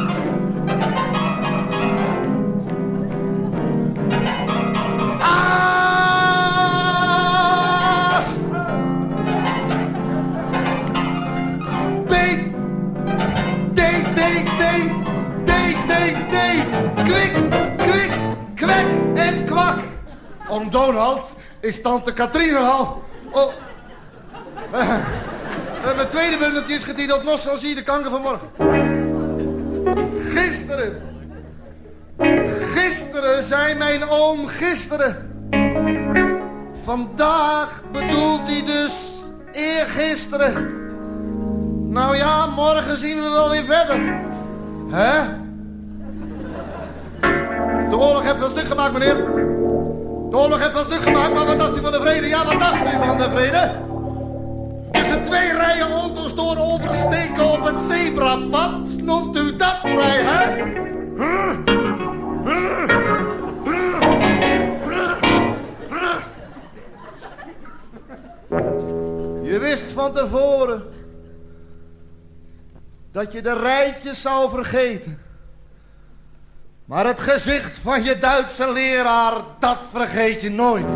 Oom Donald is tante Katrien al. Oh. Uh, mijn tweede bundeltje is getiteld Nostalgie, de kanker van morgen. Gisteren. Gisteren zei mijn oom gisteren. Vandaag bedoelt hij dus eergisteren. Nou ja, morgen zien we wel weer verder. Hè? De oorlog heeft wel stuk gemaakt, meneer. De oorlog heeft wel stuk gemaakt, maar wat dacht u van de vrede? Ja, wat dacht u van de vrede? Tussen twee rijen auto's door oversteken op het zebrapad. Noemt u dat vrijheid? Je wist van tevoren dat je de rijtjes zou vergeten. Maar het gezicht van je Duitse leraar, dat vergeet je nooit.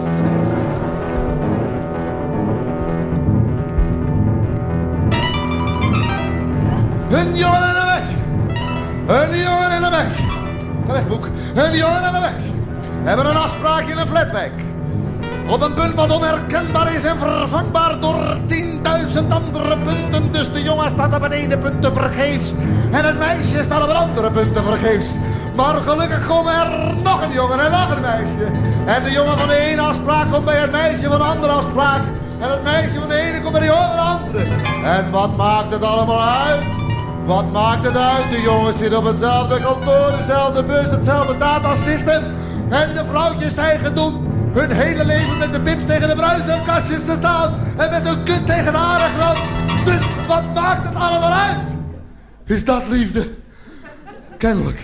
Een jongen en een meisje. Een jongen en een meisje. Ga weg, boek. Een jongen en een meisje hebben een afspraak in een flatwijk. Op een punt wat onherkenbaar is en vervangbaar door tienduizend andere punten. Dus de jongen staat op het ene punt te vergeefs. En het meisje staat op het andere punt te vergeefs. Maar gelukkig komen er nog een jongen en nog een meisje. En de jongen van de ene afspraak komt bij het meisje van de andere afspraak. En het meisje van de ene komt bij de jongen van de andere. En wat maakt het allemaal uit? Wat maakt het uit? De jongens zitten op hetzelfde kantoor, dezelfde bus, hetzelfde datasystem. En de vrouwtjes zijn gedoemd hun hele leven met de pips tegen de bruiselkastjes te staan. En met hun kut tegen de aardagrand. Dus wat maakt het allemaal uit? Is dat liefde? Kennelijk.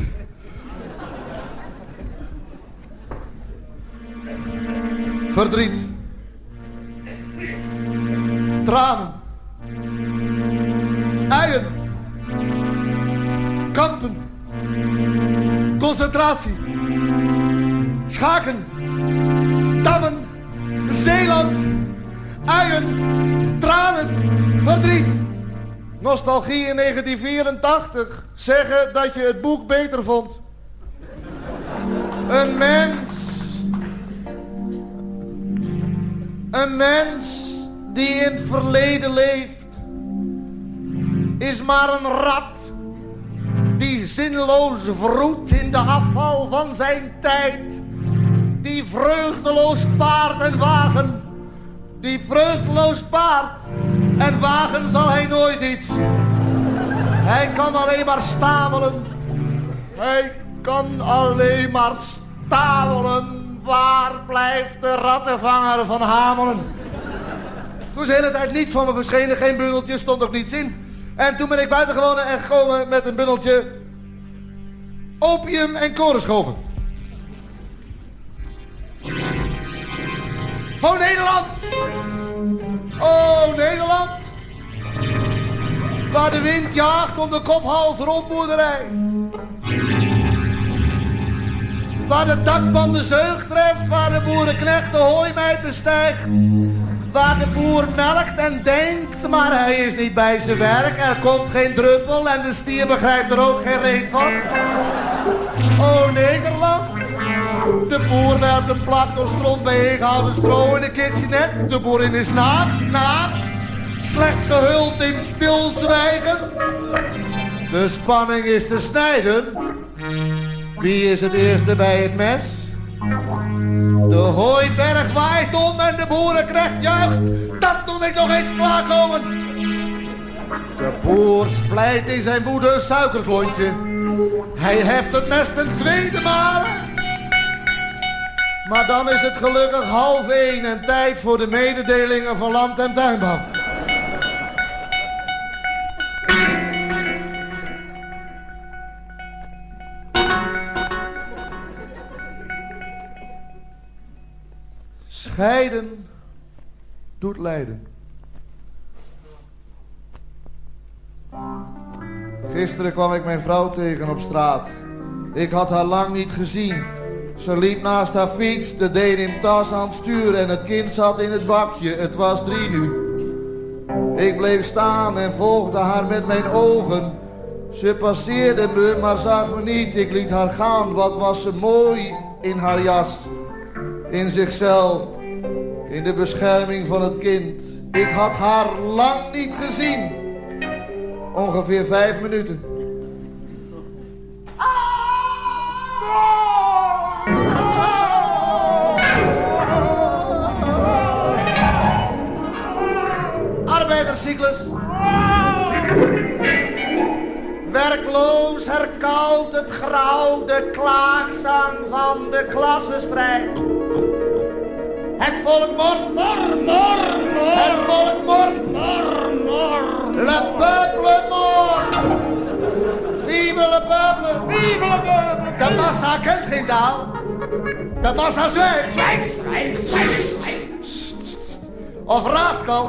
Verdriet. Tranen. Uien. Kampen. Concentratie. Schaken. Dammen. Zeeland. Uien. Tranen. Verdriet. Nostalgie in negentien vierentachtig. Zeggen dat je het boek beter vond. Een mens. Een mens die in het verleden leeft, is maar een rat die zinloos vroet in de afval van zijn tijd. Die vreugdeloos paard en wagen. Die vreugdeloos paard en wagen zal hij nooit iets. Hij kan alleen maar stamelen. Hij kan alleen maar stamelen. Waar blijft de rattenvanger van Hamelen? Toen is de hele tijd niets van me verschenen. Geen bundeltje, stond ook niets in. En toen ben ik buitengewoon en gekomen met een bundeltje opium en korenschoven. Oh, Nederland! Oh, Nederland! Waar de wind jaagt om de kophals rondboerderij. Waar de dakpan de zeug treft, waar de boerenknecht de hooimeid bestijgt. Waar de boer melkt en denkt, maar hij is niet bij zijn werk. Er komt geen druppel en de stier begrijpt er ook geen reet van. Oh, Nederland! De boer werpt een plak door stront bijeengehouden stro in een kitchenet. De boerin is naakt, naakt. Slechts gehuld in stilzwijgen. De spanning is te snijden. Wie is het eerste bij het mes? De hooiberg waait om en de boerenknecht juicht. Dat noem ik nog eens klaarkomen. De boer splijt in zijn woede een suikerklontje. Hij heft het mes ten tweede malen. Maar dan is het gelukkig half één en tijd voor de mededelingen van Land- en Tuinbouw. Scheiden doet lijden. Gisteren kwam ik mijn vrouw tegen op straat. Ik had haar lang niet gezien. Ze liep naast haar fiets, de denim-tas aan het stuur en het kind zat in het bakje. Het was drie nu. Ik bleef staan en volgde haar met mijn ogen. Ze passeerde me, maar zag me niet. Ik liet haar gaan. Wat was ze mooi in haar jas. In zichzelf. In de bescherming van het kind. Ik had haar lang niet gezien. Ongeveer vijf minuten. Arbeiderscyclus. Werkloos herkauwt het grauw de klaagzang van de klassenstrijd. Het volk mort, mor, mor, mor. Het volk mort, mor, mor. Le peuple mort. Vive le peuple. Vive le peuple. De massa kent geen taal. De massa zwijgt. Zwijgt, zwijgt, zwijgt, zwijgt. Of raaskal.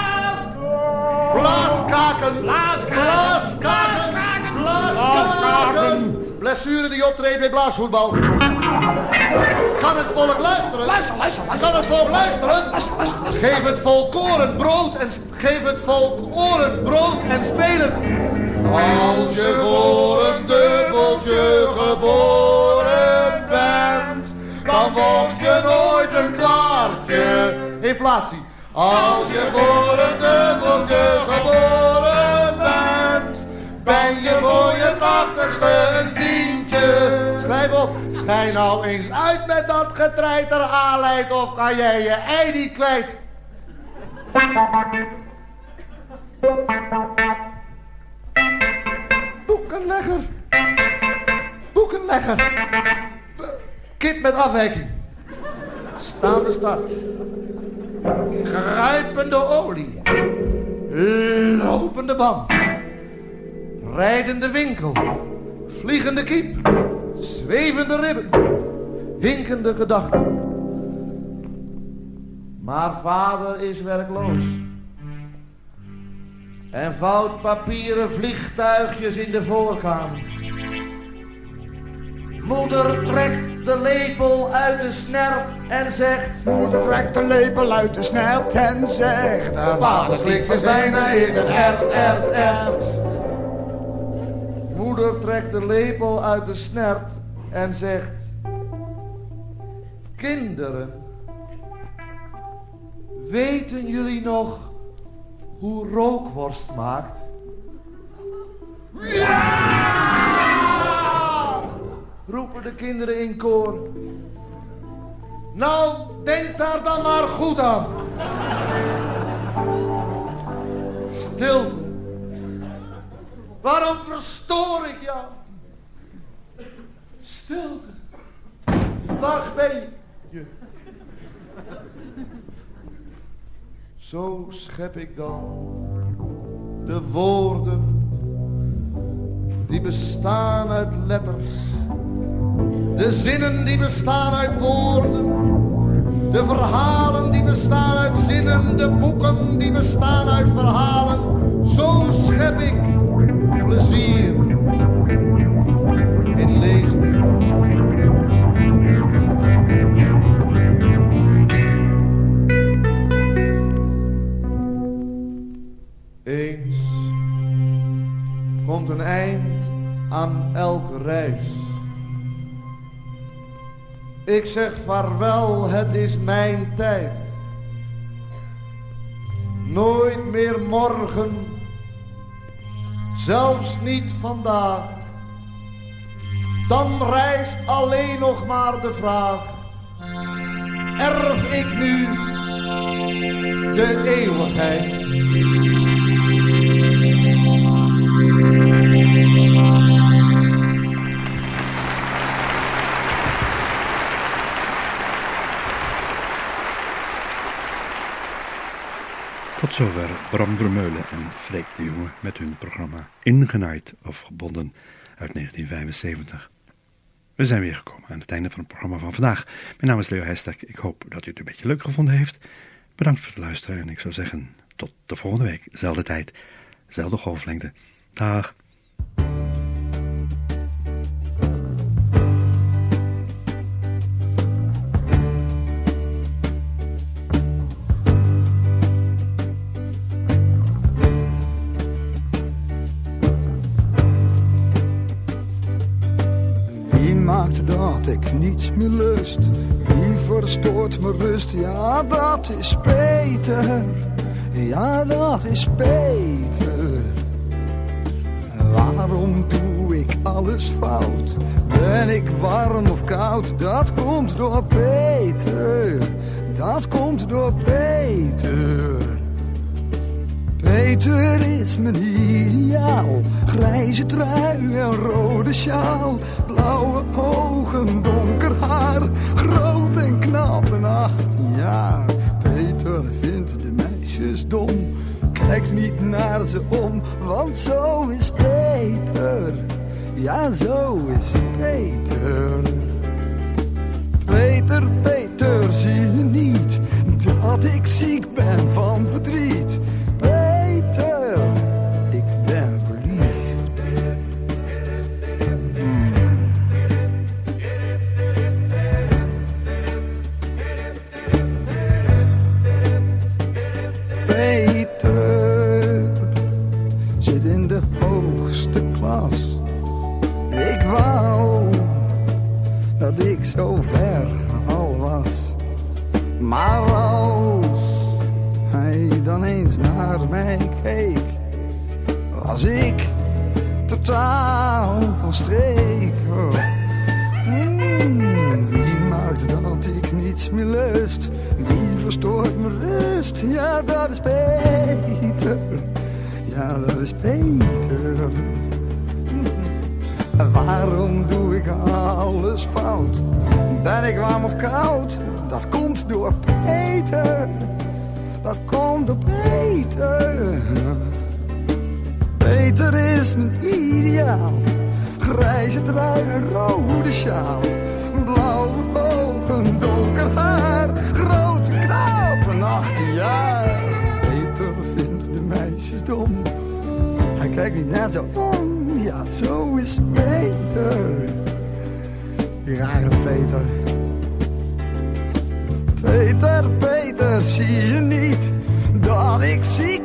Blaaskaken. Blaaskaken. Blaaskaken. Blaaskaken. Blessure die optreedt bij blaasvoetbal. Kan het volk luisteren? Luister, luister, luister. Kan het volk luisteren? Luister, luister, luister. Geef het volk oren, brood en geef het volk oren, brood en spelen. Als je voor een dubbeltje geboren bent, dan word je nooit een klaartje. Inflatie. Als je voor een dubbeltje geboren bent, ben je voor je tachtigste een tientje. Schrijf op, schijn nou eens uit met dat getreiter aanleidt of kan jij je ei niet kwijt. Boekenlegger. Boekenlegger. Kip met afwijking. Staande start. Kruipende olie. Lopende band. Rijdende winkel. Vliegende kiep. Zwevende ribben. Hinkende gedachten. Maar vader is werkloos. En vouwt papieren vliegtuigjes in de voorkamer. Moeder trekt de lepel uit de snert en zegt... Moeder trekt de lepel uit de snert en zegt... De vader slikt zijn bijna in een ert, ert, ert. Moeder trekt de lepel uit de snert en zegt... Kinderen, weten jullie nog hoe rookworst maakt? Ja! roepen de kinderen in koor. Nou, denk daar dan maar goed aan. Stilte. Waarom verstoor ik jou? Stilte. Waar ben je? Zo schep ik dan de woorden die bestaan uit letters. De zinnen die bestaan uit woorden. De verhalen die bestaan uit zinnen. De boeken die bestaan uit verhalen. Zo schep ik plezier in lezen. Eens komt een eind aan elke reis. Ik zeg vaarwel, het is mijn tijd. Nooit meer morgen, zelfs niet vandaag. Dan rijst alleen nog maar de vraag: erf ik nu de eeuwigheid? Tot zover Bram Vermeulen en Freek de Jonge met hun programma Ingenaaid of Gebonden uit negentien vijfenzeventig. We zijn weer gekomen aan het einde van het programma van vandaag. Mijn naam is Leo Heijstek. Ik hoop dat u het een beetje leuk gevonden heeft. Bedankt voor het luisteren en ik zou zeggen tot de volgende week. Zelfde tijd, zelfde golflengte. Dag. Dat ik niets meer lust, wie verstoort mijn rust? Ja, dat is Peter, ja, dat is Peter. Waarom doe ik alles fout? Ben ik warm of koud? Dat komt door Peter, dat komt door Peter. Peter is mijn ideaal, grijze trui en rode sjaal, blauwe ogen, donker haar, groot en knap en achttien jaar. Peter vindt de meisjes dom, kijkt niet naar ze om, want zo is Peter, ja zo is Peter. Peter, Peter, zie je niet dat ik ziek ben van verdriet? Peter, ik ben verliefd. Hmm. Peter zit in de hoogste klas. Ik wou dat ik zo ver al was. Maar als hij dan eens naar mij keek, was ik totaal van streek. Oh. Hmm, wie maakt dat ik niets meer lust? Wie verstoort mijn rust? Ja, dat is Peter. Ja, dat is Peter. En waarom doe ik alles fout? Ben ik warm of koud? Dat komt door Peter. Dat komt door Peter. Peter is mijn ideaal. Grijze trui en rode sjaal. Blauwe ogen, donker haar. Grote knap en achttien jaar. Peter vindt de meisjes dom. Hij kijkt niet naar ze om. Ja, zo is Peter. Die rare Peter. Peter, Peter, zie je niet dat ik zie